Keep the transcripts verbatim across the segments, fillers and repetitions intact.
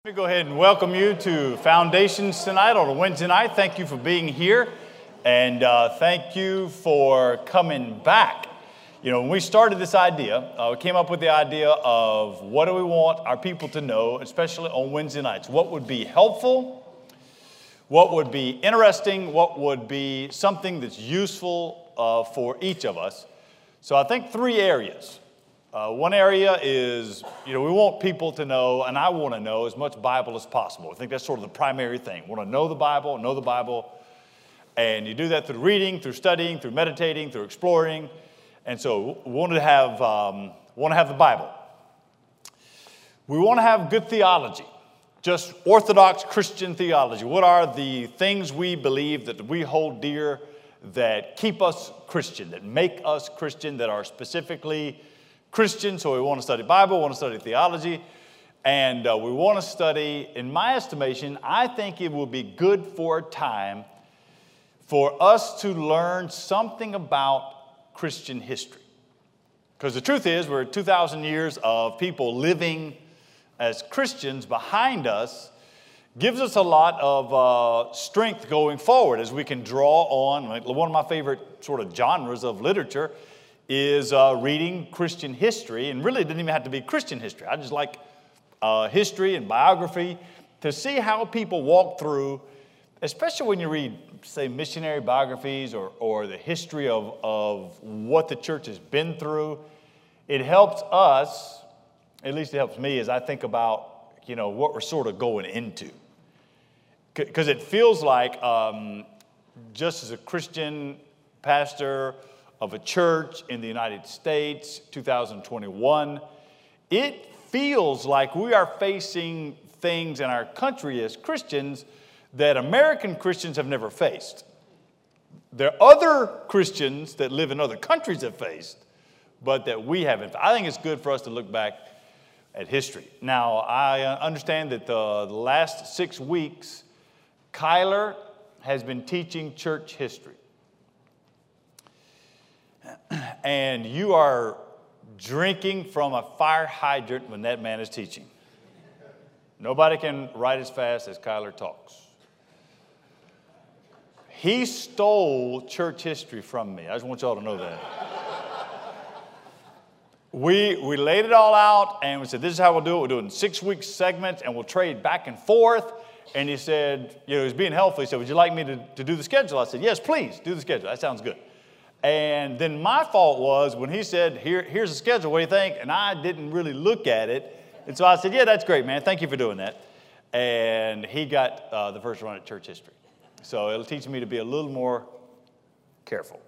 Let me go ahead and welcome you to Foundations tonight on a Wednesday night. Thank you for being here, and uh, thank you for coming back. You know, when we started this idea, uh, we came up with the idea of what do we want our people to know, especially on Wednesday nights. What would be helpful? What would be interesting? What would be something that's useful uh, for each of us? So I think three areas. Uh, one area is, you know, we want people to know, and I want to know as much Bible as possible. I think that's sort of the primary thing. We want to know the Bible, know the Bible, and you do that through reading, through studying, through meditating, through exploring. And so we want to have, um, want to have the Bible. We want to have good theology, just orthodox Christian theology. What are the things we believe that we hold dear that keep us Christian, that make us Christian, that are specifically Christian? So we want to study Bible, we want to study theology, and uh, we want to study, in my estimation, I think it will be good for a time for us to learn something about Christian history. Because the truth is, we're two thousand years of people living as Christians behind us, gives us a lot of uh, strength going forward as we can draw on. Like, one of my favorite sort of genres of literature is uh, reading Christian history, and really it didn't even have to be Christian history. I just like uh, history and biography to see how people walk through, especially when you read, say, missionary biographies or, or the history of, of what the church has been through. It helps us, at least it helps me, as I think about, you know, what we're sort of going into. Because it feels like um, just as a Christian pastor of a church in the United States, two thousand twenty-one, it feels like we are facing things in our country as Christians that American Christians have never faced. There are other Christians that live in other countries have faced, but that we haven't. I think it's good for us to look back at history. Now, I understand that the, the last six weeks, Kyler has been teaching church history. And you are drinking from a fire hydrant when that man is teaching. Nobody can write as fast as Kyler talks. He stole church history from me. I just want y'all to know that. we, we laid it all out, and we said, this is how we'll do it. We'll do it in six-week segments, and we'll trade back and forth. And he said, you know, he was being helpful. He said, would you like me to, to do the schedule? I said, yes, please, do the schedule. That sounds good. And then my fault was when he said, Here, here's the schedule, what do you think? And I didn't really look at it. And so I said, yeah, that's great, man. Thank you for doing that. And he got uh, the first run at church history. So it'll teach me to be a little more careful.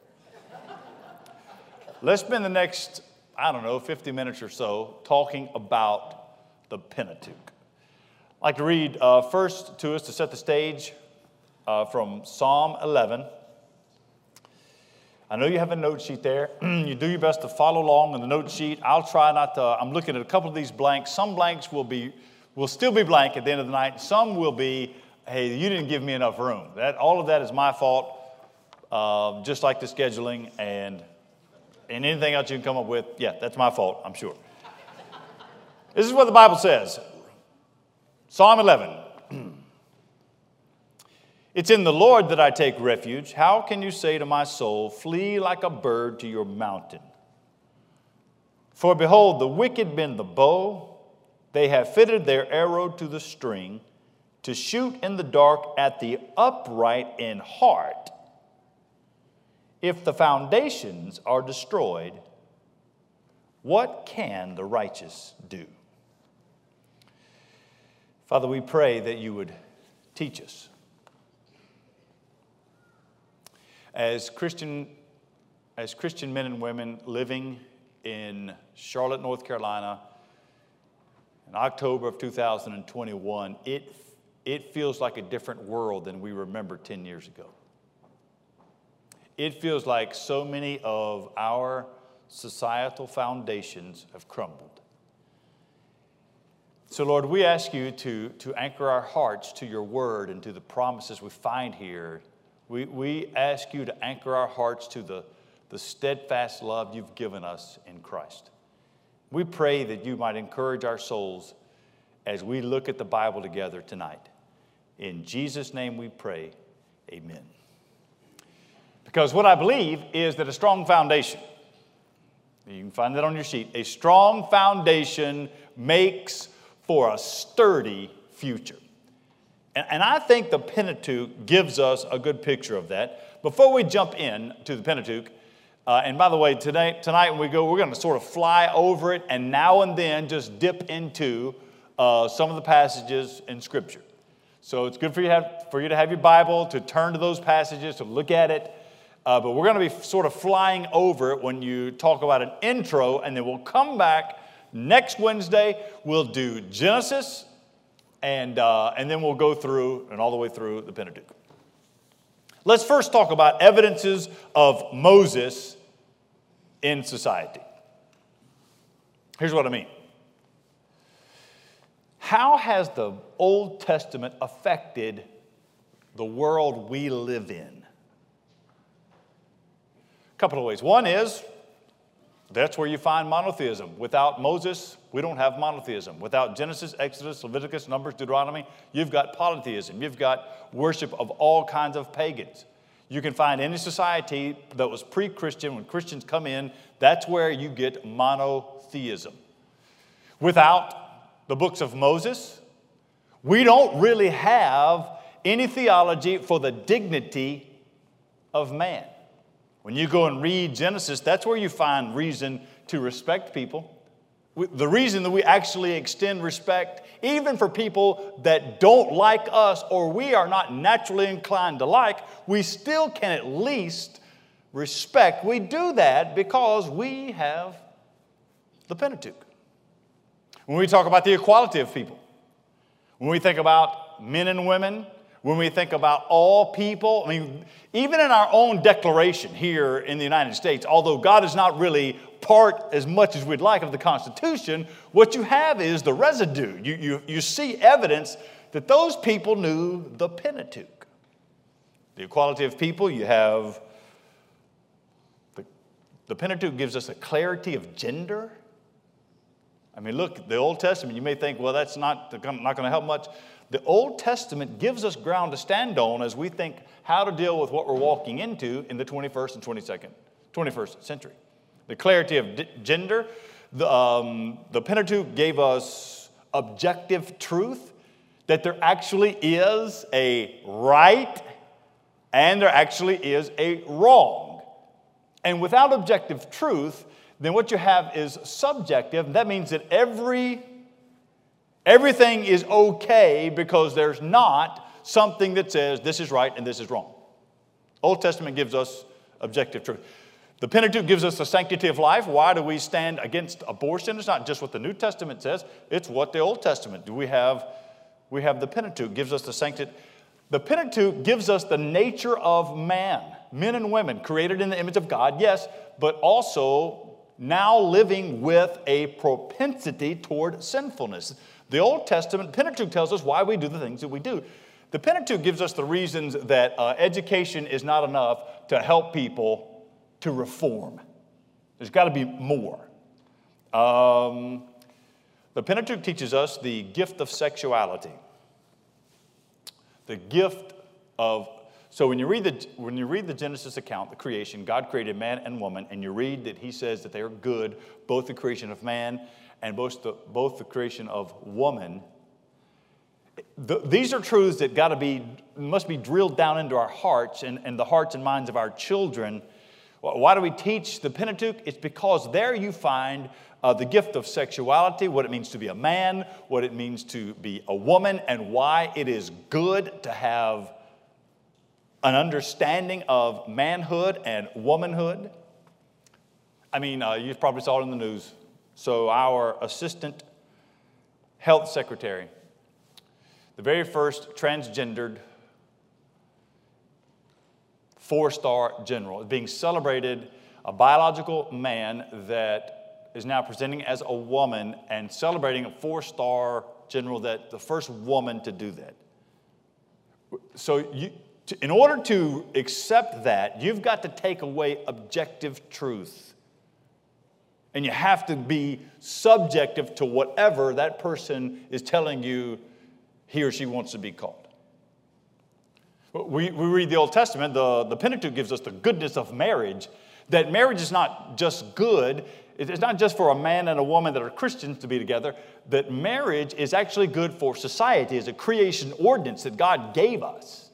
Let's spend the next, I don't know, fifty minutes or so talking about the Pentateuch. I'd like to read uh, first to us to set the stage uh, from Psalm eleven. I know you have a note sheet there. You do your best to follow along in the note sheet. I'll try not to. I'm looking at a couple of these blanks. Some blanks will be, will still be blank at the end of the night. Some will be, hey, you didn't give me enough room. That, all of that is my fault, uh, just like the scheduling and, and anything else you can come up with. Yeah, that's my fault, I'm sure. This is what the Bible says. Psalm eleven. It's in the Lord that I take refuge. How can you say to my soul, flee like a bird to your mountain? For behold, the wicked bend the bow. They have fitted their arrow to the string to shoot in the dark at the upright in heart. If the foundations are destroyed, what can the righteous do? Father, we pray that you would teach us. As Christian, as Christian men and women living in Charlotte, North Carolina, in October of two thousand twenty-one, it, it feels like a different world than we remember ten years ago. It feels like so many of our societal foundations have crumbled. So, Lord, we ask you to, to anchor our hearts to your word and to the promises we find here. We, we ask you to anchor our hearts to the, the steadfast love you've given us in Christ. We pray that you might encourage our souls as we look at the Bible together tonight. In Jesus' name we pray, amen. Because what I believe is that a strong foundation, you can find that on your sheet, a strong foundation makes for a sturdy future. And, and I think the Pentateuch gives us a good picture of that. Before we jump in to the Pentateuch, uh, and by the way, today, tonight when we go, we're going to sort of fly over it and now and then just dip into uh, some of the passages in Scripture. So it's good for you, have, for you to have your Bible, to turn to those passages, to look at it. Uh, but we're going to be sort of flying over it when you talk about an intro, and then we'll come back next Wednesday. We'll do Genesis, and, uh, and then we'll go through and all the way through the Pentateuch. Let's first talk about evidences of Moses in society. Here's what I mean. How has the Old Testament affected the world we live in? A couple of ways. One is, that's where you find monotheism. Without Moses, we don't have monotheism. Without Genesis, Exodus, Leviticus, Numbers, Deuteronomy, you've got polytheism. You've got worship of all kinds of pagans. You can find any society that was pre-Christian, when Christians come in, that's where you get monotheism. Without the books of Moses, we don't really have any theology for the dignity of man. When you go and read Genesis, that's where you find reason to respect people. The reason that we actually extend respect, even for people that don't like us or we are not naturally inclined to like, we still can at least respect. We do that because we have the Pentateuch. When we talk about the equality of people, when we think about men and women, when we think about all people, I mean, even in our own declaration here in the United States, although God is not really part as much as we'd like of the Constitution, what you have is the residue. You, you, you see evidence that those people knew the Pentateuch. The equality of people, you have, the, the Pentateuch gives us a clarity of gender. I mean, look, the Old Testament, you may think, well, that's not, not going to help much. The Old Testament gives us ground to stand on as we think how to deal with what we're walking into in the twenty-first and twenty-second, twenty-first century. The clarity of d- gender, the, um, the Pentateuch gave us objective truth, that there actually is a right and there actually is a wrong. And without objective truth, then what you have is subjective. That means that every Everything is okay because there's not something that says this is right and this is wrong. Old Testament gives us objective truth. The Pentateuch gives us the sanctity of life. Why do we stand against abortion? It's not just what the New Testament says. It's what the Old Testament. Do we have, we have the Pentateuch gives us the sanctity. The Pentateuch gives us the nature of man. Men and women created in the image of God, yes, but also now living with a propensity toward sinfulness. The Old Testament, Pentateuch tells us why we do the things that we do. The Pentateuch gives us the reasons that uh, education is not enough to help people to reform. There's got to be more. Um, the Pentateuch teaches us the gift of sexuality. The gift of, so when you read the, when you read the Genesis account, the creation, God created man and woman, and you read that he says that they are good, both the creation of man and both the, both the creation of woman. The, these are truths that got to be, must be drilled down into our hearts and, and the hearts and minds of our children. Why do we teach the Pentateuch? It's because there you find uh, the gift of sexuality, what it means to be a man, what it means to be a woman, and why it is good to have an understanding of manhood and womanhood. I mean, uh, you probably saw it in the news. So our assistant health secretary, the very first transgendered four-star general, is being celebrated, a biological man that is now presenting as a woman and celebrating a four-star general, that the first woman to do that. So you, to, in order to accept that, you've got to take away objective truth. And you have to be subjective to whatever that person is telling you he or she wants to be called. We, we read the Old Testament, the, the Pentateuch gives us the goodness of marriage, that marriage is not just good, it's not just for a man and a woman that are Christians to be together, that marriage is actually good for society as a creation ordinance that God gave us.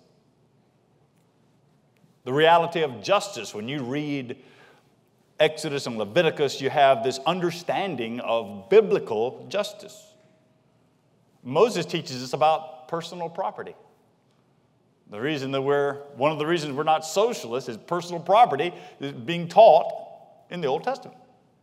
The reality of justice, when you read Exodus and Leviticus, you have this understanding of biblical justice. Moses teaches us about personal property. The reason that we're, one of the reasons we're not socialists is personal property is being taught in the Old Testament.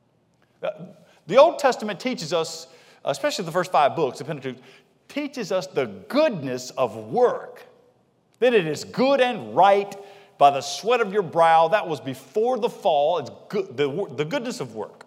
The Old Testament teaches us, especially the first five books, the Pentateuch, teaches us the goodness of work. That it is good and right by the sweat of your brow. That was before the fall. It's good, the, the goodness of work.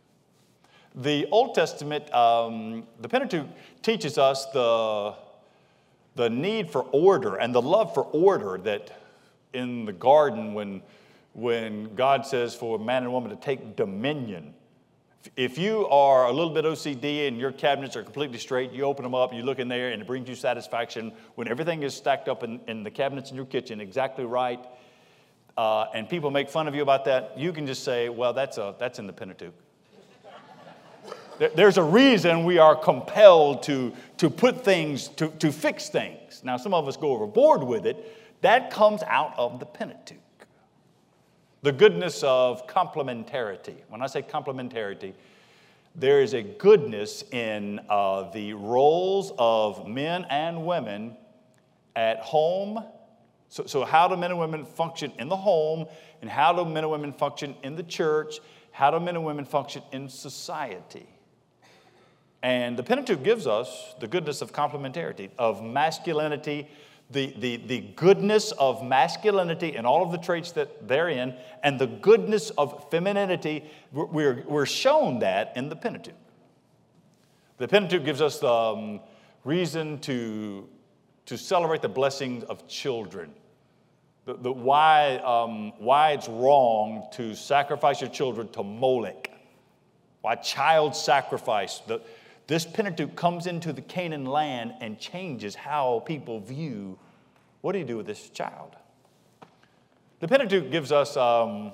The Old Testament, um, the Pentateuch teaches us the, the need for order and the love for order that in the garden when, when God says for man and woman to take dominion. If you are a little bit O C D and your cabinets are completely straight, you open them up, you look in there, and it brings you satisfaction when everything is stacked up in, in the cabinets in your kitchen exactly right, uh, and people make fun of you about that, you can just say, well, that's, a, that's in the Pentateuch. There's a reason we are compelled to, to put things, to, to fix things. Now, some of us go overboard with it. That comes out of the Pentateuch. The goodness of complementarity. When I say complementarity, there is a goodness in uh, the roles of men and women at home. So, so how do men and women function in the home, and how do men and women function in the church? How do men and women function in society? And the Pentateuch gives us the goodness of complementarity, of masculinity, the, the, the goodness of masculinity and all of the traits that therein, and the goodness of femininity. We're, we're shown that in the Pentateuch. The Pentateuch gives us the um, reason to, to celebrate the blessings of children. The, the why, um, why it's wrong to sacrifice your children to Molech. Why child sacrifice. The, This Pentateuch comes into the Canaan land and changes how people view what do you do with this child. The Pentateuch gives us, um,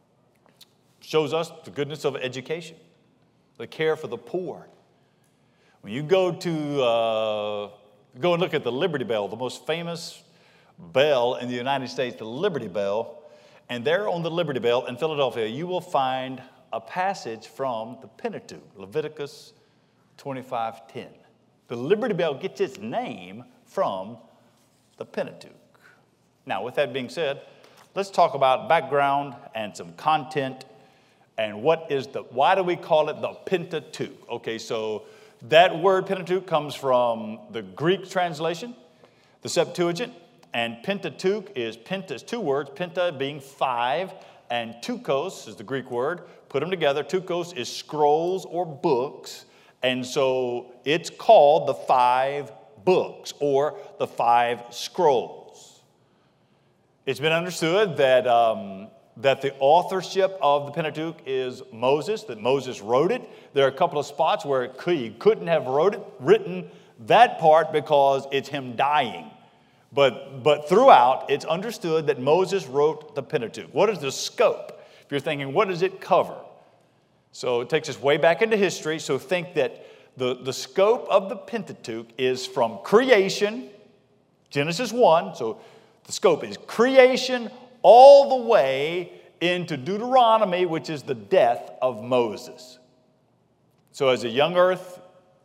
shows us the goodness of education, the care for the poor. When you go to, uh, go and look at the Liberty Bell, the most famous bell in the United States, the Liberty Bell, and there on the Liberty Bell in Philadelphia, you will find a passage from the Pentateuch, Leviticus twenty-five ten. The Liberty Bell gets its name from the Pentateuch. Now, with that being said, let's talk about background and some content and what is the, why do we call it the Pentateuch? Okay, so that word Pentateuch comes from the Greek translation, the Septuagint, and Pentateuch is, penta is two words, penta being five, and tukos is the Greek word. Put them together, tukos is scrolls or books. And so it's called the five books or the five scrolls. It's been understood that, um, that the authorship of the Pentateuch is Moses, that Moses wrote it. There are a couple of spots where it could, he couldn't have wrote it, written that part because it's him dying. But, but throughout, it's understood that Moses wrote the Pentateuch. What is the scope? If you're thinking, what does it cover? So it takes us way back into history. So think that the, the scope of the Pentateuch is from creation, Genesis one. So the scope is creation all the way into Deuteronomy, which is the death of Moses. So as a young earth,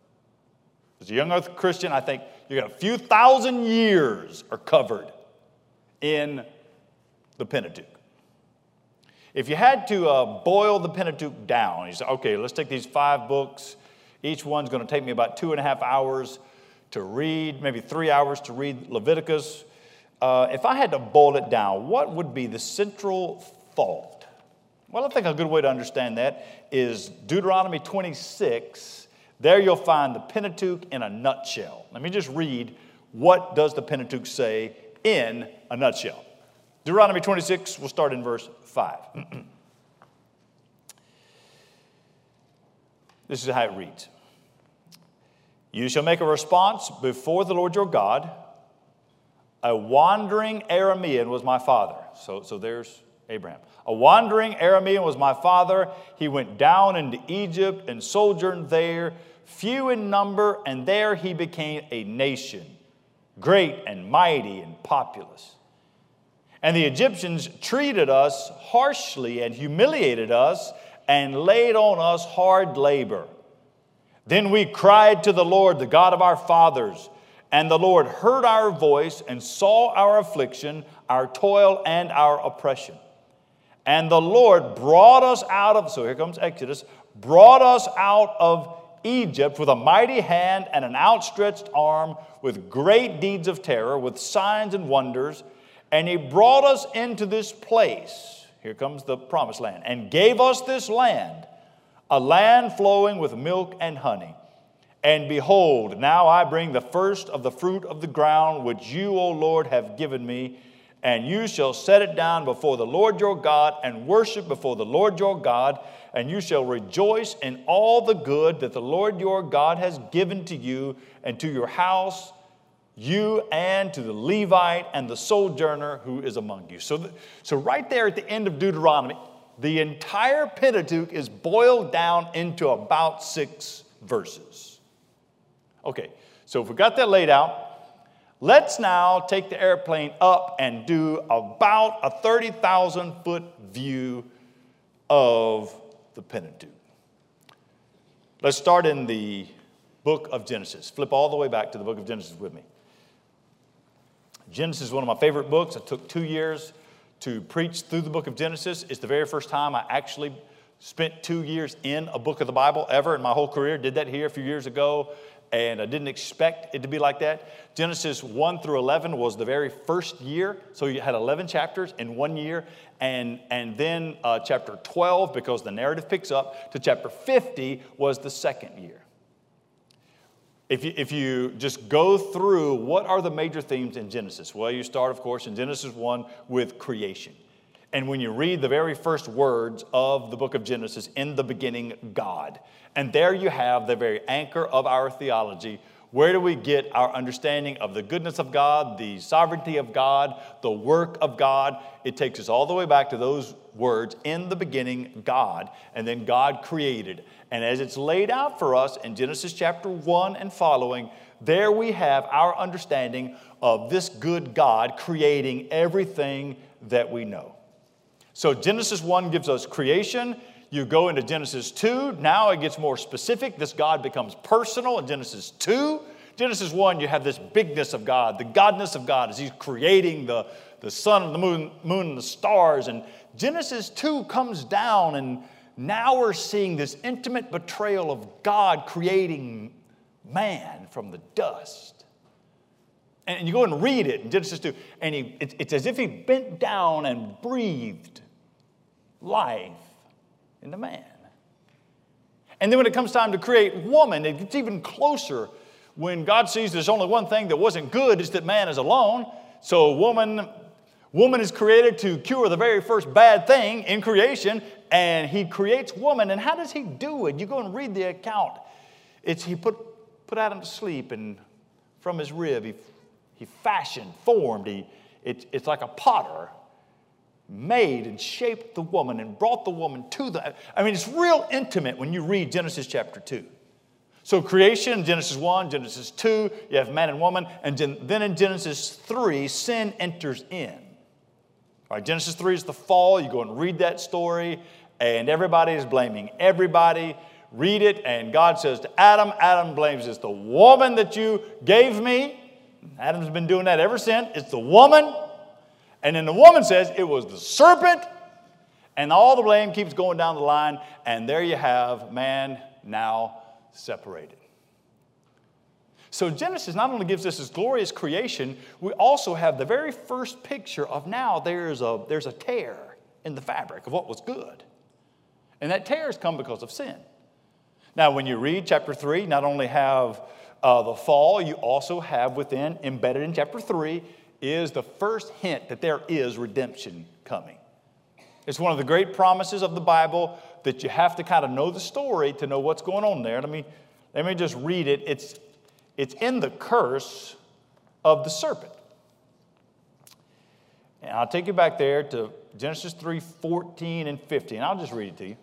as a young earth Christian, I think you got a few thousand years are covered in the Pentateuch. If you had to uh, boil the Pentateuch down, you say, okay, let's take these five books. Each one's going to take me about two and a half hours to read, maybe three hours to read Leviticus. Uh, if I had to boil it down, what would be the central thought? Well, I think a good way to understand that is Deuteronomy twenty-six. There you'll find the Pentateuch in a nutshell. Let me just read what does the Pentateuch say in a nutshell. Deuteronomy twenty-six, we'll start in verse five. This is how it reads. You shall make a response before the Lord your God. A wandering Aramean was my father. So, so there's Abraham. A wandering Aramean was my father. He went down into Egypt and sojourned there, few in number, and there he became a nation, great and mighty and populous. And the Egyptians treated us harshly and humiliated us and laid on us hard labor. Then we cried to the Lord, the God of our fathers, and the Lord heard our voice and saw our affliction, our toil, and our oppression. And the Lord brought us out of, so here comes Exodus, brought us out of Egypt with a mighty hand and an outstretched arm, with great deeds of terror, with signs and wonders. And he brought us into this place, here comes the promised land, and gave us this land, a land flowing with milk and honey. And behold, now I bring the first of the fruit of the ground, which you, O Lord, have given me. And you shall set it down before the Lord your God, and worship before the Lord your God. And you shall rejoice in all the good that the Lord your God has given to you and to your house, you and to the Levite and the sojourner who is among you. So, the, so right there at the end of Deuteronomy, the entire Pentateuch is boiled down into about six verses. Okay, so if we got that laid out, let's now take the airplane up and do about a thirty thousand foot view of the Pentateuch. Let's start in the book of Genesis. Flip all the way back to the book of Genesis with me. Genesis is one of my favorite books. It took two years to preach through the book of Genesis. It's the very first time I actually spent two years in a book of the Bible ever in my whole career. Did that here a few years ago, and I didn't expect it to be like that. Genesis one through eleven was the very first year, so you had eleven chapters in one year, and, and then uh, chapter twelve, because the narrative picks up, to chapter fifty was the second year. If you, if you just go through what are the major themes in Genesis, well, you start, of course, in Genesis one with creation. And when you read the very first words of the book of Genesis, in the beginning, God. And there you have the very anchor of our theology. Where do we get our understanding of the goodness of God, the sovereignty of God, the work of God? It takes us all the way back to those words, in the beginning, God, and then God created. And as it's laid out for us in Genesis chapter one and following, there we have our understanding of this good God creating everything that we know. So Genesis one gives us creation. You go into Genesis two, now it gets more specific. This God becomes personal in Genesis two. Genesis one, you have this bigness of God, the godness of God as He's creating the, the sun and the moon, moon and the stars. And Genesis two comes down, and now we're seeing this intimate betrayal of God creating man from the dust. And you go and read it in Genesis two, and he, it, it's as if He bent down and breathed life into man. And then when it comes time to create woman, it gets even closer. When God sees there's only one thing that wasn't good, is that man is alone. So woman, woman is created to cure the very first bad thing in creation, and He creates woman. And how does He do it? You go and read the account. It's He put, put Adam to sleep, and from his rib He, he fashioned, formed. He, it, it's like a potter made and shaped the woman and brought the woman to the... I mean, it's real intimate when you read Genesis chapter two. So creation, Genesis one, Genesis two, you have man and woman, and then in Genesis three, sin enters in. All right, Genesis three is the fall. You go and read that story, and everybody is blaming everybody. Read it, and God says to Adam, Adam blames, it's the woman that you gave me. Adam's been doing that ever since. It's the woman. And then the woman says it was the serpent, and all the blame keeps going down the line, and there you have man now separated. So Genesis not only gives us this glorious creation, we also have the very first picture of now there's a, there's a tear in the fabric of what was good. And that tear has come because of sin. Now when you read chapter three, not only have uh, the fall, you also have within, embedded in chapter three, is the first hint that there is redemption coming. It's one of the great promises of the Bible that you have to kind of know the story to know what's going on there. Let me, let me just read it. It's, it's in the curse of the serpent. And I'll take you back there to Genesis three, fourteen and fifteen. I'll just read it to you.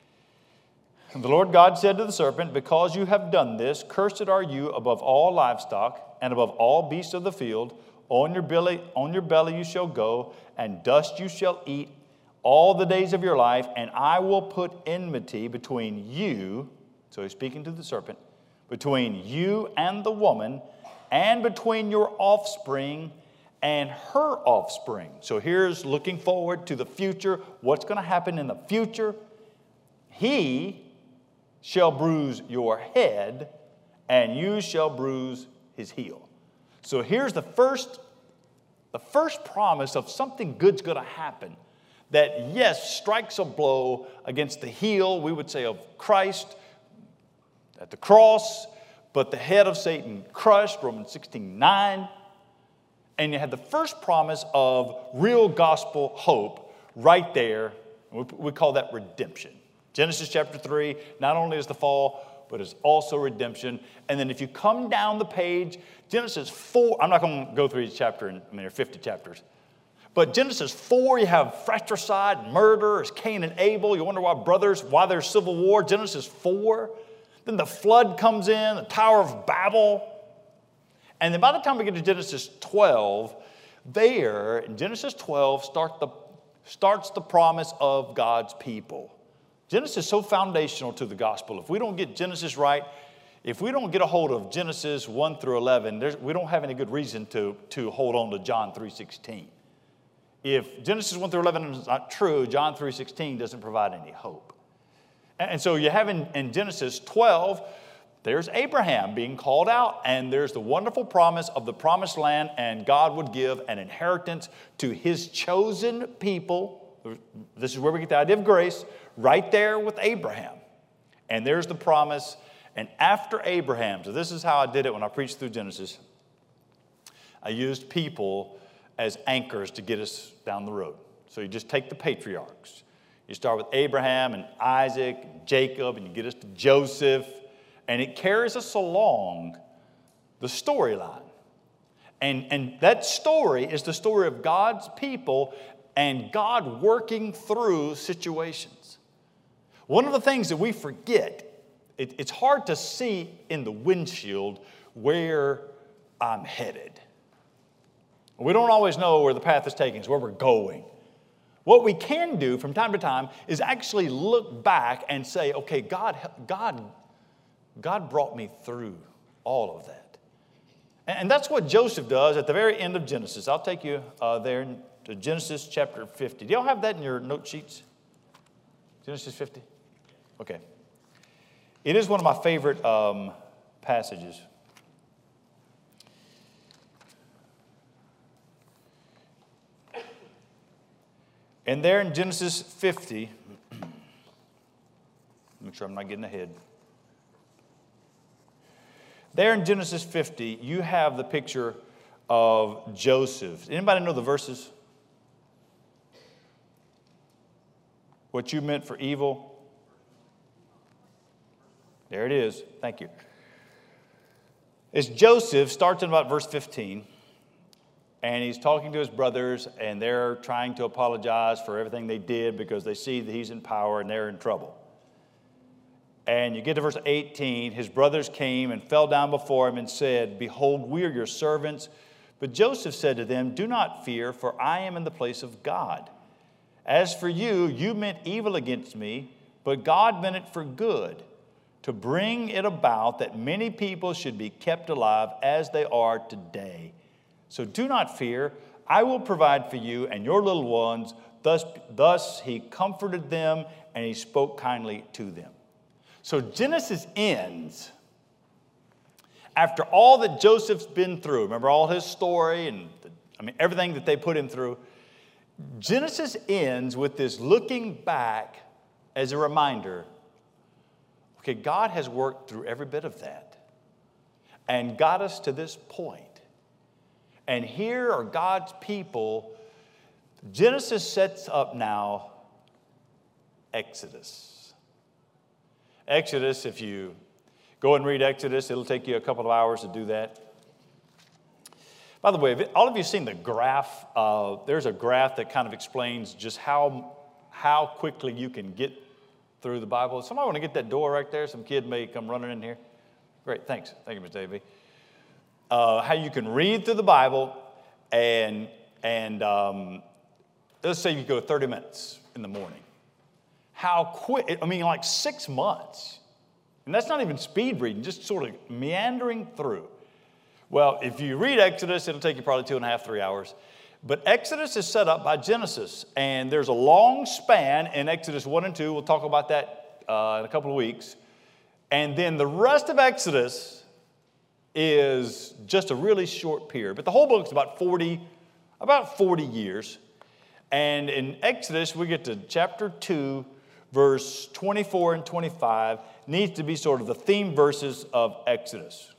And the Lord God said to the serpent, because you have done this, cursed are you above all livestock and above all beasts of the field. On your belly, on your belly you shall go, and dust you shall eat all the days of your life, and I will put enmity between you, so he's speaking to the serpent, between you and the woman, and between your offspring and her offspring. So here's looking forward to the future, what's going to happen in the future. He shall bruise your head, and you shall bruise his heel. So here's the first, the first promise of something good's going to happen. That, yes, strikes a blow against the heel, we would say, of Christ at the cross, but the head of Satan crushed, Romans sixteen nine. And you had the first promise of real gospel hope right there. We, we call that redemption. Genesis chapter three, not only is the fall, but it's also redemption. And then if you come down the page, Genesis four, I'm not going to go through each chapter, in, I mean, there are fifty chapters. But Genesis four, you have fratricide, murder, it's Cain and Abel. You wonder why brothers, why there's civil war. Genesis four. Then the flood comes in, the Tower of Babel. And then by the time we get to Genesis twelve, there, in Genesis twelve, start the, starts the promise of God's people. Genesis is so foundational to the gospel. If we don't get Genesis right, if we don't get a hold of Genesis one through eleven, we don't have any good reason to, to hold on to John three sixteen. If Genesis one through eleven is not true, John three sixteen doesn't provide any hope. And so you have in, in Genesis twelve, there's Abraham being called out, and there's the wonderful promise of the promised land, and God would give an inheritance to his chosen people. This is where we get the idea of grace, right there with Abraham. And there's the promise. And after Abraham, so this is how I did it when I preached through Genesis. I used people as anchors to get us down the road. So you just take the patriarchs. You start with Abraham and Isaac and Jacob, and you get us to Joseph. And it carries us along the storyline. And, and that story is the story of God's people and God working through situations. One of the things that we forget, it, it's hard to see in the windshield where I'm headed. We don't always know where the path is taking us, where we're going. What we can do from time to time is actually look back and say, okay, God, God, God brought me through all of that. And that's what Joseph does at the very end of Genesis. I'll take you uh, there to Genesis chapter fifty. Do y'all have that in your note sheets? Genesis fifty? Okay. It is one of my favorite um, passages. And there in Genesis fifty, make sure I'm not getting ahead. There in Genesis fifty, you have the picture of Joseph. Anybody know the verses? What you meant for evil. There it is. Thank you. It's Joseph, starts in about verse fifteen. And he's talking to his brothers, and they're trying to apologize for everything they did because they see that he's in power and they're in trouble. And you get to verse eighteen, his brothers came and fell down before him and said, "Behold, we are your servants." But Joseph said to them, "Do not fear, for I am in the place of God. As for you, you meant evil against me, but God meant it for good, to bring it about that many people should be kept alive as they are today. So do not fear, I will provide for you and your little ones." Thus, thus he comforted them and he spoke kindly to them. So Genesis ends after all that Joseph's been through. Remember all his story and the, I mean everything that they put him through. Genesis ends with this looking back as a reminder. Okay, God has worked through every bit of that and got us to this point. And here are God's people. Genesis sets up now Exodus. Exodus, if you go and read Exodus, it'll take you a couple of hours to do that. By the way, have all of you seen the graph? Uh, there's a graph that kind of explains just how, how quickly you can get through the Bible. Somebody want to get that door right there? Some kid may come running in here. Great, thanks. Thank you, Miz Davey. Uh, how you can read through the Bible and, and um, let's say you go thirty minutes in the morning. How quick, I mean, like six months. And that's not even speed reading, just sort of meandering through. Well, if you read Exodus, it'll take you probably two and a half, three hours. But Exodus is set up by Genesis, and there's a long span in Exodus one and two. We'll talk about that uh, in a couple of weeks. And then the rest of Exodus is just a really short period. But the whole book is about forty, about forty years. And in Exodus, we get to chapter two, verse twenty-four and twenty-five, needs to be sort of the theme verses of Exodus.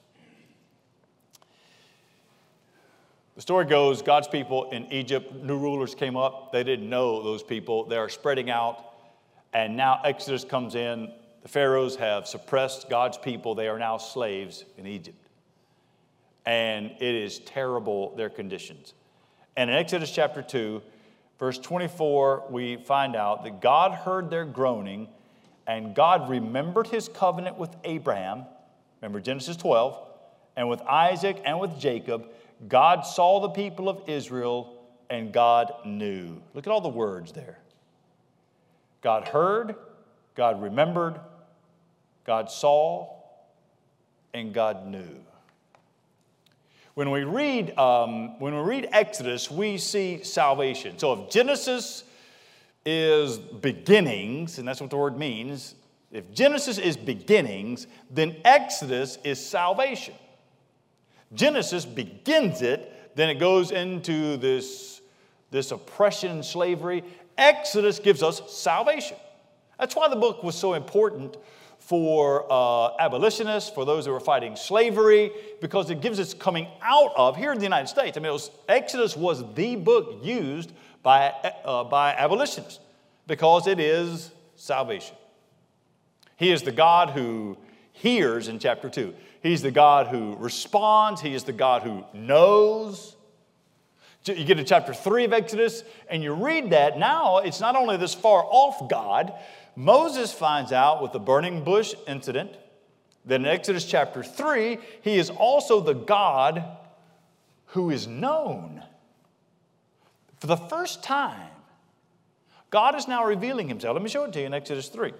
The story goes, God's people in Egypt, new rulers came up. They didn't know those people. They are spreading out. And now Exodus comes in. The pharaohs have suppressed God's people. They are now slaves in Egypt. And it is terrible, their conditions. And in Exodus chapter two, verse twenty-four, we find out that God heard their groaning, and God remembered his covenant with Abraham. Remember Genesis twelve. And with Isaac and with Jacob. God saw the people of Israel, and God knew. Look at all the words there. God heard, God remembered, God saw, and God knew. When we read, um, when we read Exodus, we see salvation. So if Genesis is beginnings, and that's what the word means, if Genesis is beginnings, then Exodus is salvation. Genesis begins it, then it goes into this, this oppression and slavery. Exodus gives us salvation. That's why the book was so important for uh, abolitionists, for those who were fighting slavery, because it gives us coming out of, here in the United States, I mean, it was, Exodus was the book used by, uh, by abolitionists because it is salvation. He is the God who hears in chapter two. He's the God who responds. He is the God who knows. You get to chapter three of Exodus, and you read that. Now, it's not only this far off God. Moses finds out with the burning bush incident. Then in Exodus chapter three, he is also the God who is known. For the first time, God is now revealing himself. Let me show it to you in Exodus three.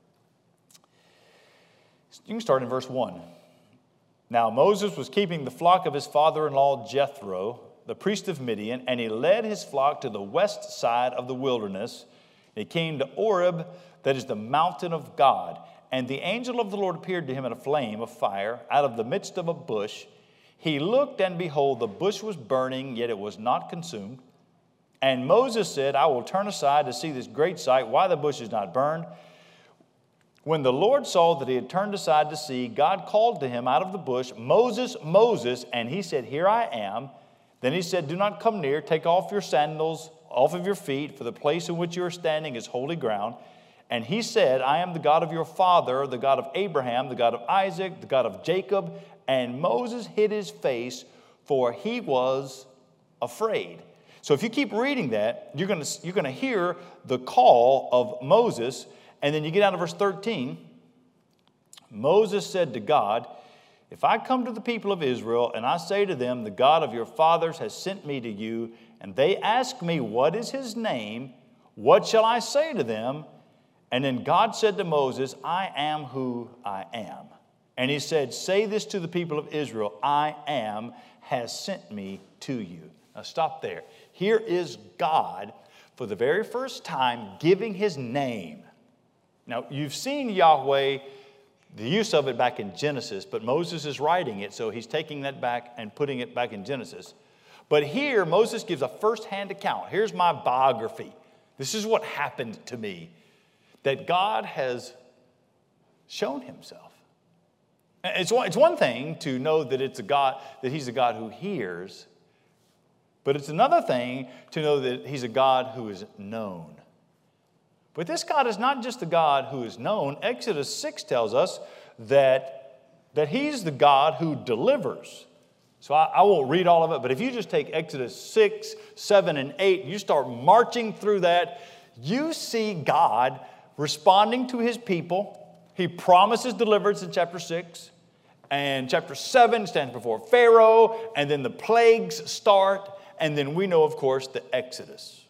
You can start in verse one. Now Moses was keeping the flock of his father-in-law Jethro, the priest of Midian, and he led his flock to the west side of the wilderness. He came to Oreb, that is the mountain of God. And the angel of the Lord appeared to him in a flame of fire out of the midst of a bush. He looked, and behold, the bush was burning, yet it was not consumed. And Moses said, I will turn aside to see this great sight, why the bush is not burned. When the Lord saw that he had turned aside to see, God called to him out of the bush, Moses, Moses, and he said, Here I am. Then he said, Do not come near, take off your sandals off of your feet, for the place in which you are standing is holy ground. And he said, I am the God of your father, the God of Abraham, the God of Isaac, the God of Jacob. And Moses hid his face, for he was afraid. So if you keep reading that, you're going to, you're going to hear the call of Moses. And then you get down to verse thirteen. Moses said to God, If I come to the people of Israel and I say to them, The God of your fathers has sent me to you, and they ask me, What is his name? What shall I say to them? And then God said to Moses, I am who I am. And he said, Say this to the people of Israel, I am has sent me to you. Now stop there. Here is God for the very first time giving his name. Now, you've seen Yahweh, the use of it back in Genesis, but Moses is writing it, so he's taking that back and putting it back in Genesis. But here, Moses gives a first-hand account. Here's my biography. This is what happened to me, that God has shown himself. It's one, it's one thing to know that it's a God, that he's a God who hears, but it's another thing to know that he's a God who is known. But this God is not just the God who is known. Exodus six tells us that, that he's the God who delivers. So I, I won't read all of it, but if you just take Exodus six, seven, and eight, you start marching through that, you see God responding to his people. He promises deliverance in chapter six. And chapter seven stands before Pharaoh, and then the plagues start, and then we know, of course, the Exodus.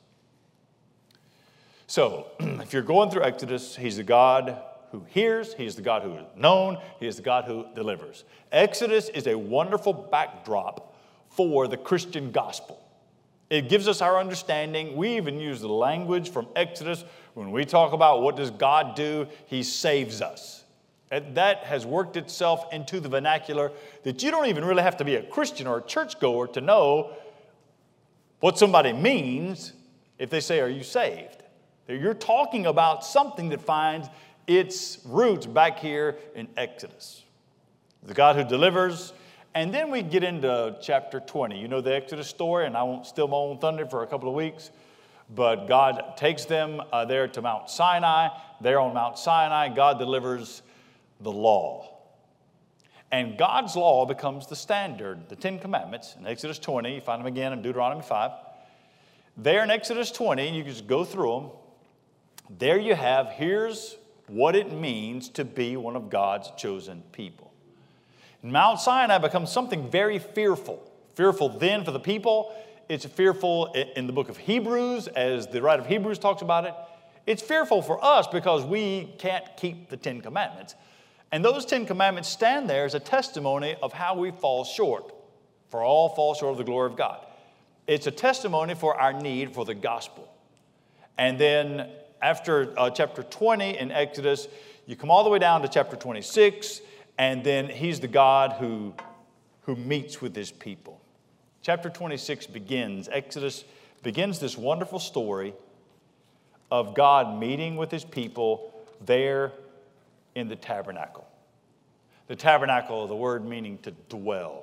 So, if you're going through Exodus, he's the God who hears, he is the God who is known, he is the God who delivers. Exodus is a wonderful backdrop for the Christian gospel. It gives us our understanding. We even use the language from Exodus when we talk about what does God do, he saves us. And that has worked itself into the vernacular that you don't even really have to be a Christian or a churchgoer to know what somebody means if they say, are you saved? You're talking about something that finds its roots back here in Exodus. The God who delivers. And then we get into chapter twenty. You know the Exodus story, and I won't steal my own thunder for a couple of weeks. But God takes them uh, there to Mount Sinai. There on Mount Sinai, God delivers the law. And God's law becomes the standard, the Ten Commandments. In Exodus twenty, you find them again in Deuteronomy five. There in Exodus twenty, you can just go through them. There you have, here's what it means to be one of God's chosen people. Mount Sinai becomes something very fearful. Fearful then for the people. It's fearful in the book of Hebrews, as the writer of Hebrews talks about it. It's fearful for us because we can't keep the Ten Commandments. And those Ten Commandments stand there as a testimony of how we fall short. For all fall short of the glory of God. It's a testimony for our need for the gospel. And then after uh, chapter twenty in Exodus, you come all the way down to chapter twenty-six, and then he's the God who, who meets with his people. Chapter twenty-six begins, Exodus begins this wonderful story of God meeting with his people there in the tabernacle. The tabernacle, the word meaning to dwell.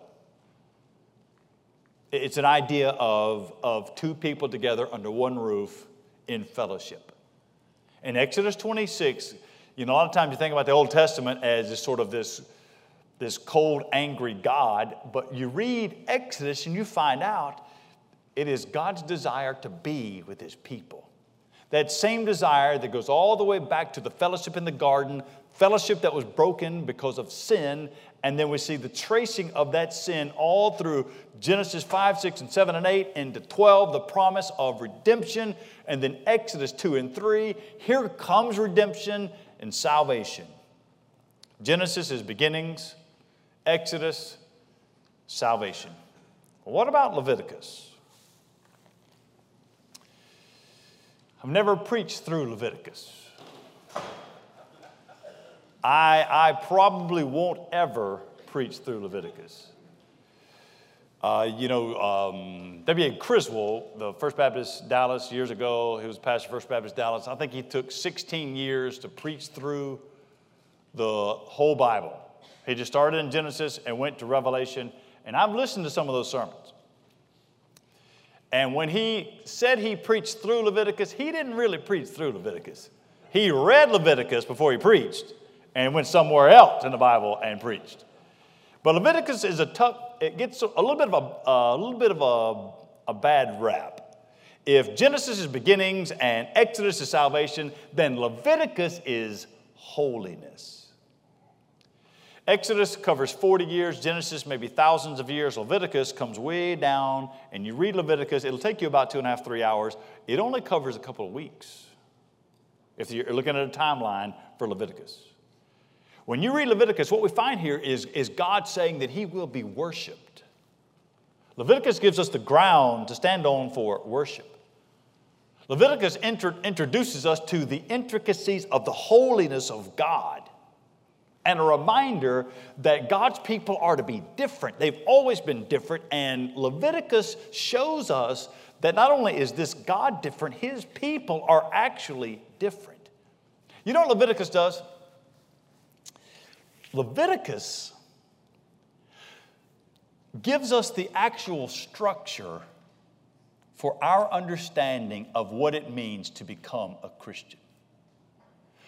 It's an idea of, of two people together under one roof in fellowship. In Exodus twenty-six, you know, a lot of times you think about the Old Testament as this sort of this, this cold, angry God, but you read Exodus and you find out it is God's desire to be with his people. That same desire that goes all the way back to the fellowship in the garden, fellowship that was broken because of sin, and then we see the tracing of that sin all through Genesis five, six, and seven, and eight, into twelve, the promise of redemption, and then Exodus two and three, here comes redemption and salvation. Genesis is beginnings, Exodus, salvation. Well, what about Leviticus? I've never preached through Leviticus. I, I probably won't ever preach through Leviticus. Uh, you know, um, W A Criswell, the First Baptist Dallas years ago, he was pastor of First Baptist Dallas. I think he took sixteen years to preach through the whole Bible. He just started in Genesis and went to Revelation. And I've listened to some of those sermons. And when he said he preached through Leviticus, he didn't really preach through Leviticus. He read Leviticus before he preached and went somewhere else in the Bible and preached. But Leviticus is a tough, it gets a little bit of a, a little bit of a, a bad rap. If Genesis is beginnings and Exodus is salvation, then Leviticus is holiness. Exodus covers forty years, Genesis maybe thousands of years, Leviticus comes way down, and you read Leviticus, it'll take you about two and a half, three hours. It only covers a couple of weeks if you're looking at a timeline for Leviticus. When you read Leviticus, what we find here is, is God saying that he will be worshiped. Leviticus gives us the ground to stand on for worship. Leviticus inter- introduces us to the intricacies of the holiness of God. And a reminder that God's people are to be different. They've always been different. And Leviticus shows us that not only is this God different, his people are actually different. You know what Leviticus does? Leviticus gives us the actual structure for our understanding of what it means to become a Christian.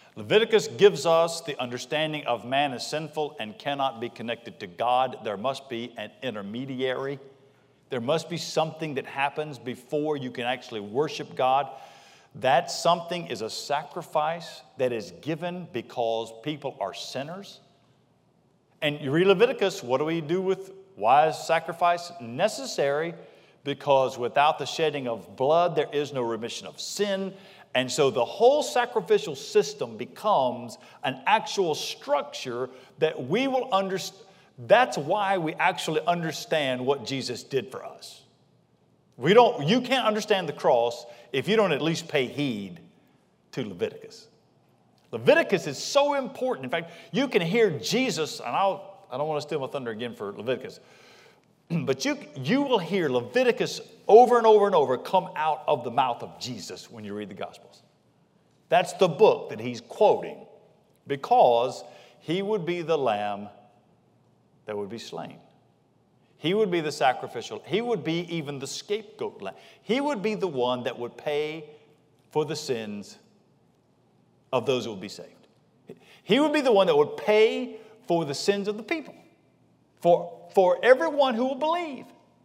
Leviticus gives us the understanding of man is sinful and cannot be connected to God. There must be an intermediary. There must be something that happens before you can actually worship God. That something is a sacrifice that is given because people are sinners. And you read Leviticus, what do we do with why is sacrifice necessary? Because without the shedding of blood, there is no remission of sin. And so the whole sacrificial system becomes an actual structure that we will understand. That's why we actually understand what Jesus did for us. We don't, you can't understand the cross if you don't at least pay heed to Leviticus. Leviticus is so important. In fact, you can hear Jesus, and I'll, I don't want to steal my thunder again for Leviticus, but you, you will hear Leviticus over and over and over come out of the mouth of Jesus when you read the Gospels. That's the book that he's quoting because he would be the lamb that would be slain. He would be the sacrificial. He would be even the scapegoat lamb. He would be the one that would pay for the sins of those who would be saved. He would be the one that would pay for the sins of the people, for, for everyone who will believe.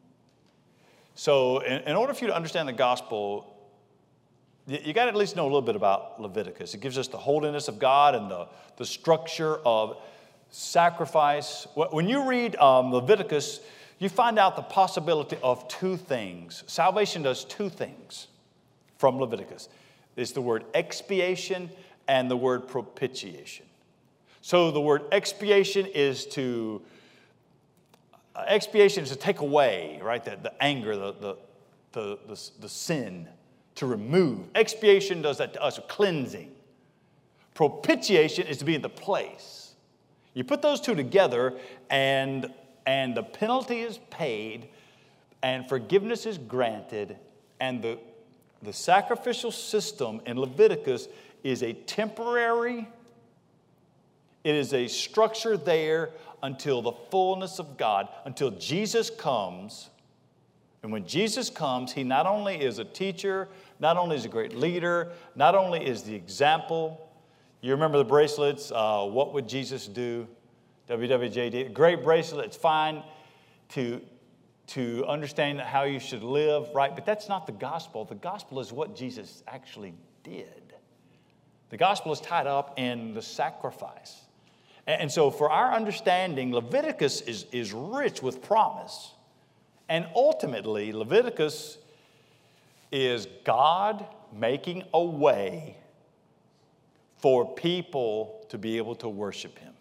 So in, in order for you to understand the gospel, you, you got to at least know a little bit about Leviticus. It gives us the holiness of God and the, the structure of sacrifice. When you read um, Leviticus, you find out the possibility of two things. Salvation does two things from Leviticus. It's the word expiation and the word propitiation. So the word expiation is to, uh, expiation is to take away, right, the, the anger, the, the, the, the, the sin, to remove. Expiation does that to us, cleansing. Propitiation is to be in the place. You put those two together, and, and the penalty is paid, and forgiveness is granted, and the, the sacrificial system in Leviticus is a temporary, it is a structure there until the fullness of God, until Jesus comes. And when Jesus comes, he not only is a teacher, not only is a great leader, not only is the example. You remember the bracelets, uh, what would Jesus do? W W J D, great bracelet, it's fine to, to understand how you should live, right? But that's not the gospel. The gospel is what Jesus actually did. The gospel is tied up in the sacrifice. And, and so for our understanding, Leviticus is, is rich with promise. And ultimately, Leviticus is God making a way for people to be able to worship him.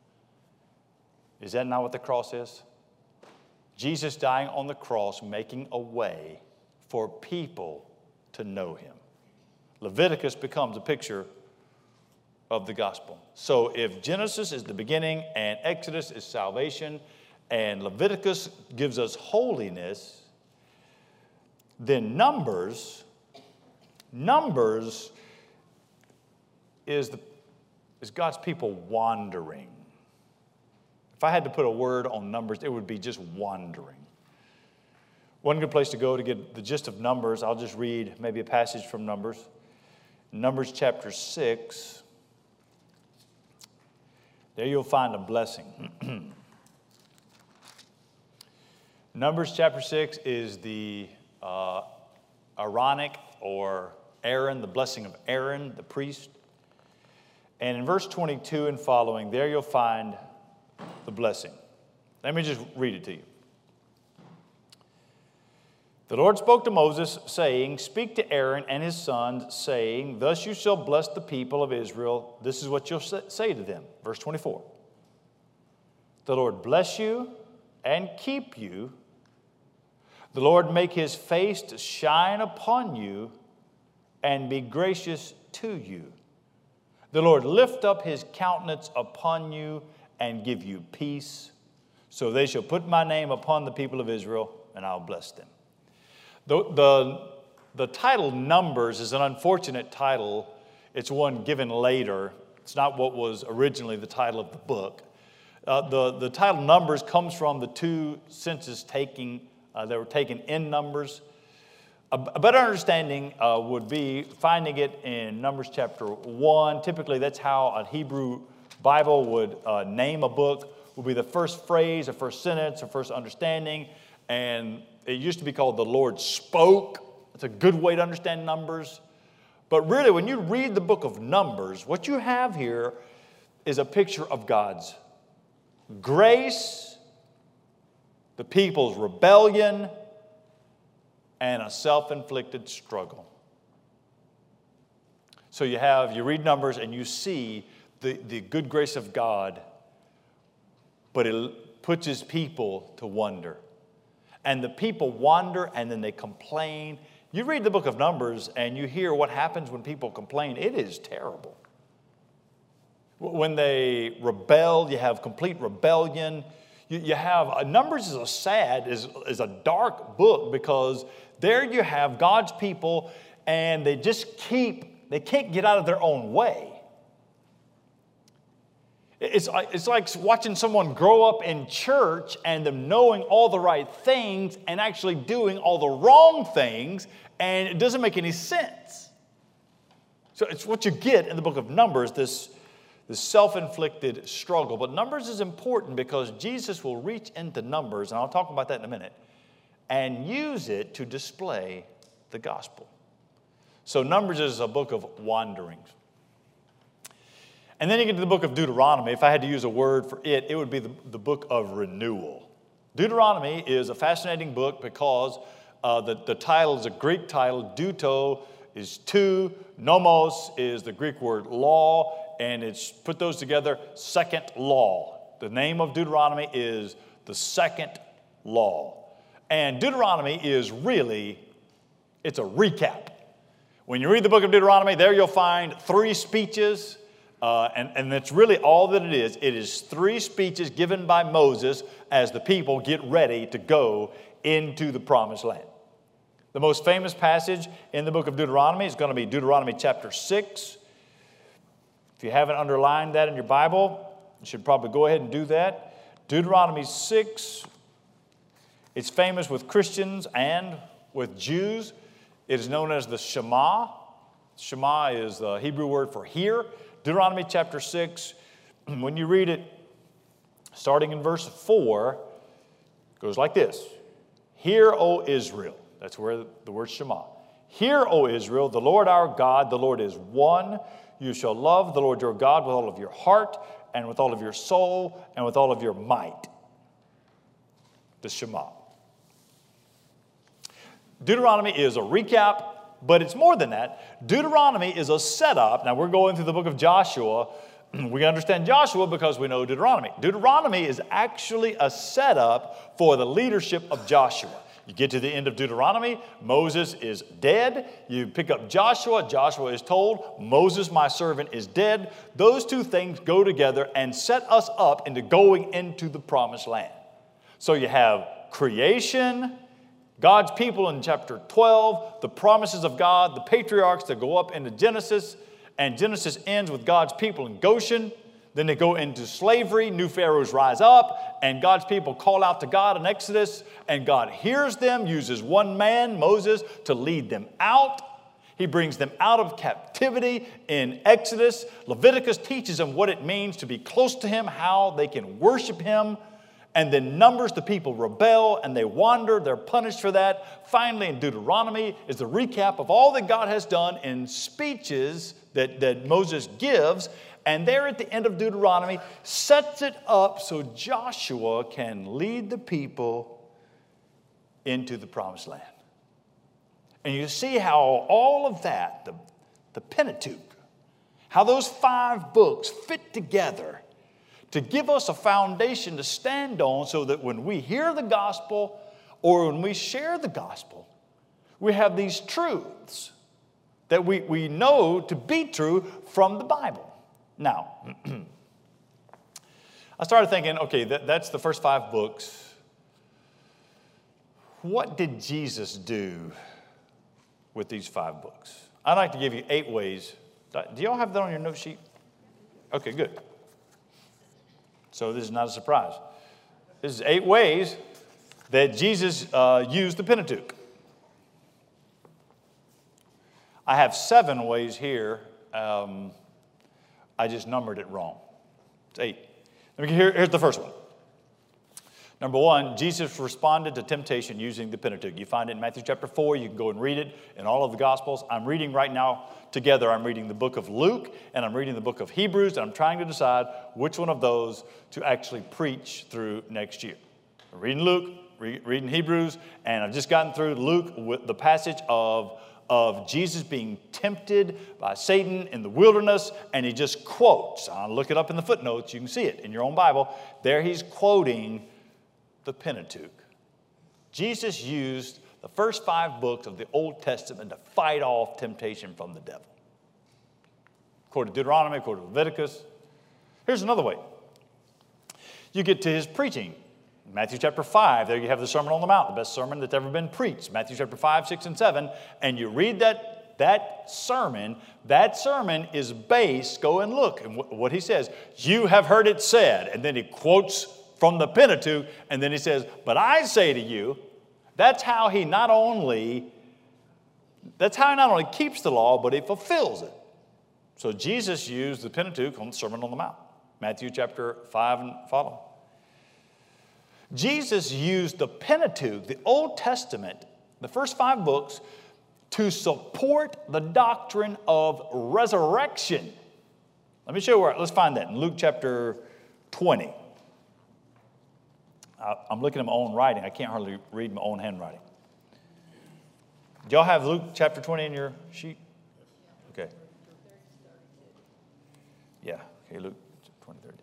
Is that not what the cross is? Jesus dying on the cross, making a way for people to know him. Leviticus becomes a picture of the gospel. So if Genesis is the beginning and Exodus is salvation and Leviticus gives us holiness, then Numbers, Numbers is, the, is God's people wandering. If I had to put a word on Numbers, it would be just wandering. One good place to go to get the gist of Numbers, I'll just read maybe a passage from Numbers. Numbers chapter six. There you'll find a blessing. Numbers chapter six is the uh, Aaronic or Aaron, the blessing of Aaron, the priest. And in verse twenty-two and following, there you'll find the blessing. Let me just read it to you. The Lord spoke to Moses, saying, "Speak to Aaron and his sons, saying, thus you shall bless the people of Israel. This is what you'll say to them." Verse twenty-four. "The Lord bless you and keep you. The Lord make his face to shine upon you and be gracious to you. The Lord lift up his countenance upon you and give you peace. So they shall put my name upon the people of Israel, and I'll bless them." The, the, the title Numbers is an unfortunate title. It's one given later. It's not what was originally the title of the book. Uh, the, the title Numbers comes from the two census taking uh, that were taken in Numbers. A, a better understanding uh, would be finding it in Numbers chapter one. Typically, that's how a Hebrew Bible would uh, name a book, would be the first phrase, the first sentence, the first understanding. And it used to be called the Lord spoke. It's a good way to understand Numbers. But really, when you read the book of Numbers, what you have here is a picture of God's grace, the people's rebellion, and a self-inflicted struggle. So you have, you read Numbers and you see the, the good grace of God, but it puts his people to wonder. And the people wander and then they complain. You read the book of Numbers and you hear what happens when people complain. It is terrible. When they rebel, you have complete rebellion. You, you have, uh, Numbers is a sad, is, is a dark book, because there you have God's people and they just keep, they can't get out of their own way. It's, it's like watching someone grow up in church and them knowing all the right things and actually doing all the wrong things, and it doesn't make any sense. So it's what you get in the book of Numbers, this, this self-inflicted struggle. But Numbers is important because Jesus will reach into Numbers, and I'll talk about that in a minute, and use it to display the gospel. So Numbers is a book of wanderings. And then you get to the book of Deuteronomy. If I had to use a word for it, it would be the, the book of renewal. Deuteronomy is a fascinating book because uh, the, the title is a Greek title. Deuto is two. Nomos is the Greek word law. And it's put those together, second law. The name of Deuteronomy is the second law. And Deuteronomy is really, it's a recap. When you read the book of Deuteronomy, there you'll find three speeches. Uh, and, and that's really all that it is. It is three speeches given by Moses as the people get ready to go into the promised land. The most famous passage in the book of Deuteronomy is going to be Deuteronomy chapter six. If you haven't underlined that in your Bible, you should probably go ahead and do that. Deuteronomy six, it's famous with Christians and with Jews. It is known as the Shema. Shema is the Hebrew word for hear. Deuteronomy chapter six, when you read it, starting in verse four, it goes like this. Hear, O Israel. That's where the word Shema. Hear, O Israel, the Lord our God, the Lord is one. You shall love the Lord your God with all of your heart and with all of your soul and with all of your might. The Shema. Deuteronomy is a recap. But it's more than that. Deuteronomy is a setup. Now, we're going through the book of Joshua. We understand Joshua because we know Deuteronomy. Deuteronomy is actually a setup for the leadership of Joshua. You get to the end of Deuteronomy, Moses is dead. You pick up Joshua, Joshua is told, Moses, my servant, is dead. Those two things go together and set us up into going into the promised land. So you have creation, God's people in chapter twelve, the promises of God, the patriarchs that go up into Genesis, and Genesis ends with God's people in Goshen. Then they go into slavery, new pharaohs rise up, and God's people call out to God in Exodus, and God hears them, uses one man, Moses, to lead them out. He brings them out of captivity in Exodus. Leviticus teaches them what it means to be close to him, how they can worship him. And then Numbers, the people rebel and they wander. They're punished for that. Finally, in Deuteronomy is the recap of all that God has done in speeches that, that Moses gives. And there at the end of Deuteronomy sets it up so Joshua can lead the people into the promised land. And you see how all of that, the, the Pentateuch, how those five books fit together to give us a foundation to stand on so that when we hear the gospel or when we share the gospel, we have these truths that we, we know to be true from the Bible. Now, I started thinking, okay, that, that's the first five books. What did Jesus do with these five books? I'd like to give you eight ways. Do y'all have that on your note sheet? Okay, good. So this is not a surprise. This is eight ways that Jesus uh, used the Pentateuch. I have seven ways here. Um, I just numbered it wrong. It's eight. Let me, here, here's the first one. Number one, Jesus responded to temptation using the Pentateuch. You find it in Matthew chapter four. You can go and read it in all of the Gospels. I'm reading right now together. I'm reading the book of Luke and I'm reading the book of Hebrews, and I'm trying to decide which one of those to actually preach through next year. I'm reading Luke, re- reading Hebrews, and I've just gotten through Luke with the passage of, of Jesus being tempted by Satan in the wilderness, and he just quotes. I'll look it up in the footnotes. You can see it in your own Bible. There he's quoting the Pentateuch. Jesus used the first five books of the Old Testament to fight off temptation from the devil. According to Deuteronomy, according to Leviticus. Here's another way. You get to his preaching. Matthew chapter five, there you have the Sermon on the Mount, the best sermon that's ever been preached. Matthew chapter five, six, and seven. And you read that, that sermon, that sermon is based, go and look, and what he says, you have heard it said. And then he quotes from the Pentateuch, and then he says, but I say to you, that's how he not only, that's how he not only keeps the law, but he fulfills it. So Jesus used the Pentateuch on the Sermon on the Mount, Matthew chapter five and following. Jesus used the Pentateuch, the Old Testament, the first five books, to support the doctrine of resurrection. Let me show you where, let's find that in Luke chapter twenty. I'm looking at my own writing. I can't hardly read my own handwriting. Do y'all have Luke chapter twenty in your sheet? Okay. Yeah, okay, Luke twenty, thirty.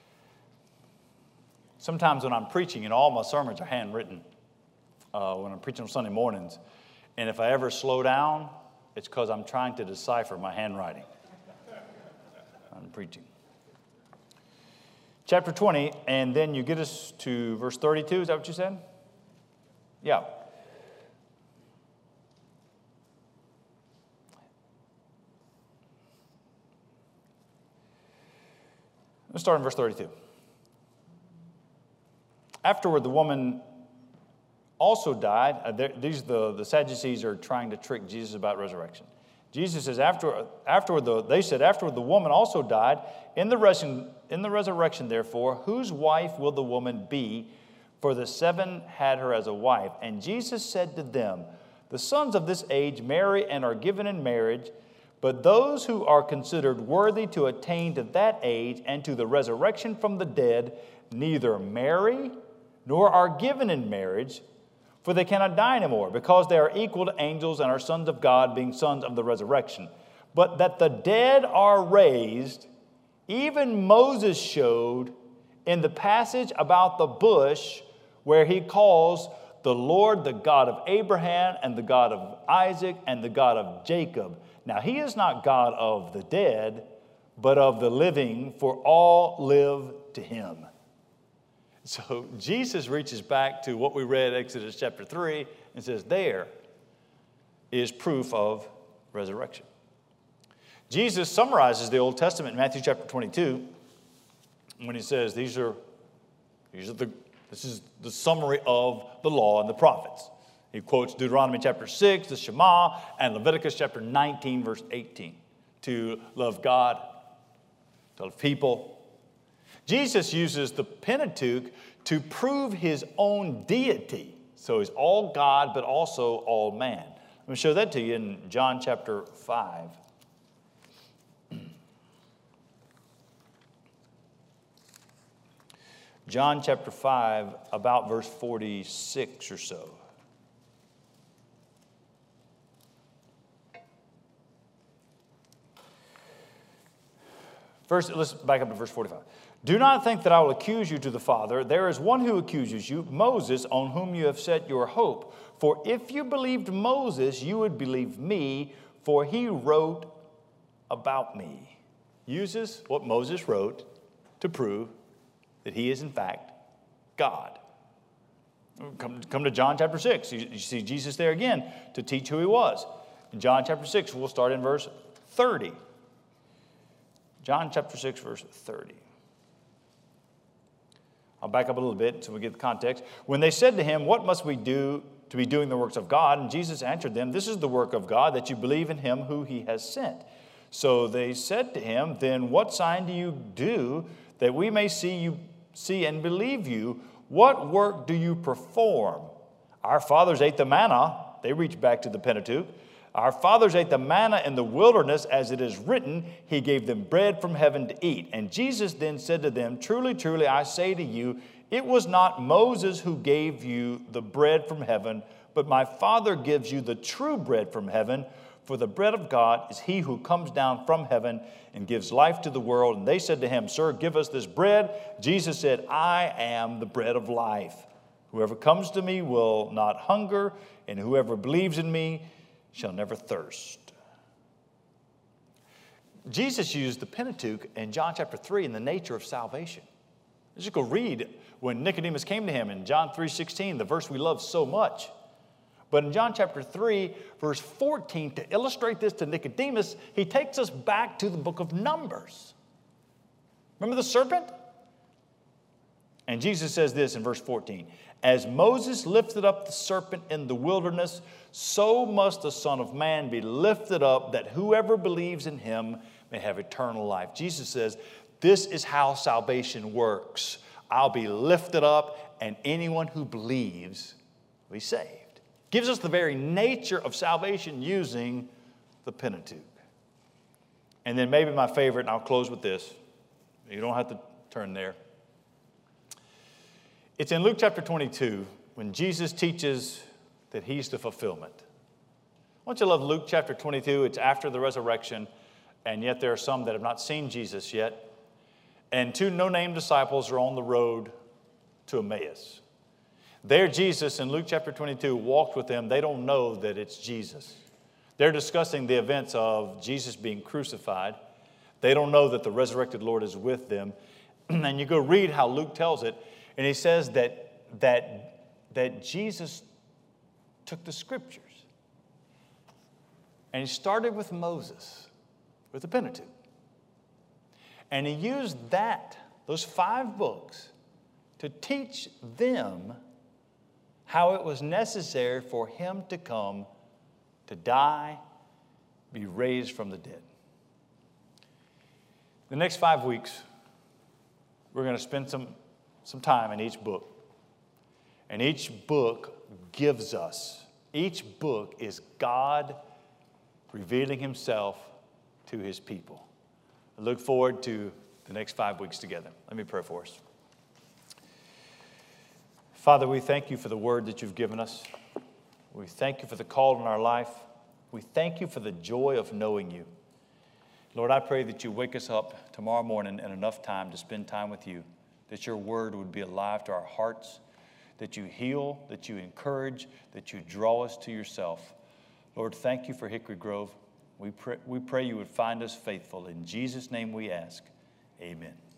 Sometimes when I'm preaching, and all my sermons are handwritten, uh, when I'm preaching on Sunday mornings, and if I ever slow down, it's because I'm trying to decipher my handwriting. I'm preaching. Chapter twenty, and then you get us to verse thirty-two. Is that what you said? Yeah. Let's start in verse thirty-two. Afterward, the woman also died. Uh, these the, the Sadducees are trying to trick Jesus about resurrection. Jesus says, after, afterward, the, they said, afterward, the woman also died. In the, res- in the resurrection, therefore, whose wife will the woman be? For the seven had her as a wife. And Jesus said to them, the sons of this age marry and are given in marriage, but those who are considered worthy to attain to that age and to the resurrection from the dead neither marry nor are given in marriage, for they cannot die anymore, because they are equal to angels and are sons of God, being sons of the resurrection. But that the dead are raised, even Moses showed in the passage about the bush, where he calls the Lord the God of Abraham and the God of Isaac and the God of Jacob. Now he is not God of the dead, but of the living, for all live to him. So Jesus reaches back to what we read, Exodus chapter three, and says, there is proof of resurrection. Jesus summarizes the Old Testament in Matthew chapter twenty-two when he says, these are, these are the, this is the summary of the law and the prophets. He quotes Deuteronomy chapter six, the Shema, and Leviticus chapter nineteen, verse eighteen, to love God, to love people. Jesus uses the Pentateuch to prove his own deity. So he's all God, but also all man. Let me show that to you in John chapter five. John chapter five, about verse forty-six or so. First, let's back up to verse forty-five. Do not think that I will accuse you to the Father. There is one who accuses you, Moses, on whom you have set your hope. For if you believed Moses, you would believe me, for he wrote about me. Uses what Moses wrote to prove that he is in fact God. Come, come to John chapter six. You, you see Jesus there again to teach who he was. In John chapter six, we'll start in verse thirty. John chapter six, verse thirty. I'll back up a little bit so we get the context. When they said to him, what must we do to be doing the works of God? And Jesus answered them, this is the work of God, that you believe in him who he has sent. So they said to him, then what sign do you do that we may see you see and believe you? What work do you perform? Our fathers ate the manna. They reached back to the Pentateuch. Our fathers ate the manna in the wilderness, as it is written, he gave them bread from heaven to eat. And Jesus then said to them, truly, truly, I say to you, it was not Moses who gave you the bread from heaven, but my Father gives you the true bread from heaven. For the bread of God is he who comes down from heaven and gives life to the world. And they said to him, sir, give us this bread. Jesus said, I am the bread of life. Whoever comes to me will not hunger, and whoever believes in me shall never thirst. Jesus used the Pentateuch in John chapter three in the nature of salvation. Let's just go read when Nicodemus came to him in John three sixteen, the verse we love so much. But in John chapter three, verse fourteen, to illustrate this to Nicodemus, he takes us back to the book of Numbers. Remember the serpent? And Jesus says this in verse fourteen, as Moses lifted up the serpent in the wilderness, so must the Son of Man be lifted up, that whoever believes in him may have eternal life. Jesus says, this is how salvation works. I'll be lifted up, and anyone who believes will be saved. Gives us the very nature of salvation using the Pentateuch. And then maybe my favorite, and I'll close with this. You don't have to turn there. It's in Luke chapter twenty-two when Jesus teaches that he's the fulfillment. Don't you love Luke chapter twenty-two? It's after the resurrection, and yet there are some that have not seen Jesus yet. And two no-name disciples are on the road to Emmaus. There Jesus in Luke chapter twenty-two walked with them. They don't know that it's Jesus. They're discussing the events of Jesus being crucified. They don't know that the resurrected Lord is with them. And you go read how Luke tells it, and he says that, that, that Jesus took the scriptures. And he started with Moses, with the Pentateuch. And he used that, those five books, to teach them how it was necessary for him to come, to die, be raised from the dead. The next five weeks, we're going to spend some, some time in each book. And each book gives us, each book is God revealing himself to his people. I look forward to the next five weeks together. Let me pray for us. Father, we thank you for the word that you've given us. We thank you for the call in our life. We thank you for the joy of knowing you. Lord, I pray that you wake us up tomorrow morning in enough time to spend time with you, that your word would be alive to our hearts, that you heal, that you encourage, that you draw us to yourself. Lord, thank you for Hickory Grove. We pray, we pray you would find us faithful. In Jesus' name we ask, amen.